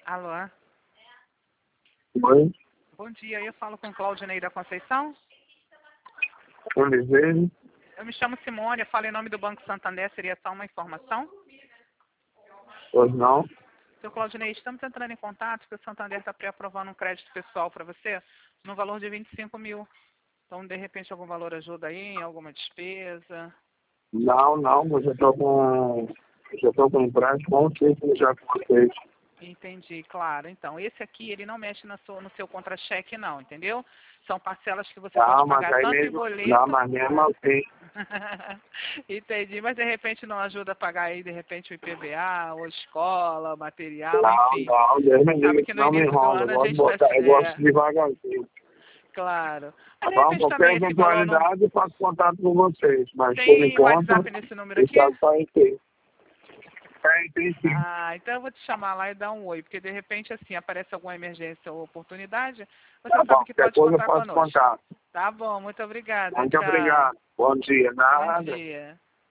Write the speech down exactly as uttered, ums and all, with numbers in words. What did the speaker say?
Alô? Oi, Bom dia, eu falo com Claudinei da Conceição. com desejo. Eu me chamo Simone, eu falo em nome do Banco Santander, seria só uma informação? Pois não? Seu Claudinei, estamos entrando em contato porque o Santander está pré-aprovando um crédito pessoal para você no valor de vinte e cinco mil. Então, de repente, algum valor ajuda aí em alguma despesa? Não, não, eu já estou com. Já estou com empréstimo com o título já com vocês. Entendi, claro. Então, esse aqui, ele não mexe na sua, no seu contra-cheque, não, entendeu? São parcelas que você Não, pode mas pagar aí tanto em mesmo. boleto... Não, mas mesmo assim. Entendi, mas de repente não ajuda a pagar aí, de repente, o I P V A, ou escola, material, Não, enfim. não, Deus me Sabe livre, que no não me início do enrola. Eu ano a gosto de gente tá... botar, eu gosto É, devagarzinho. claro. Tá Mas de bom? repente Qualquer também esse valor não... eventualidade eu faço contato com vocês. Mas por Tem enquanto, WhatsApp nesse número aqui? está só em ter. Tem, tem sim. Ah, então eu vou te chamar lá e dar um oi, porque de repente, assim, aparece alguma emergência ou oportunidade, você Tá bom, sabe que qualquer pode coisa eu contar faço conosco. contato. Tá bom, muito obrigada. Muito Tchau. obrigado. Bom dia. Bom Nada. dia.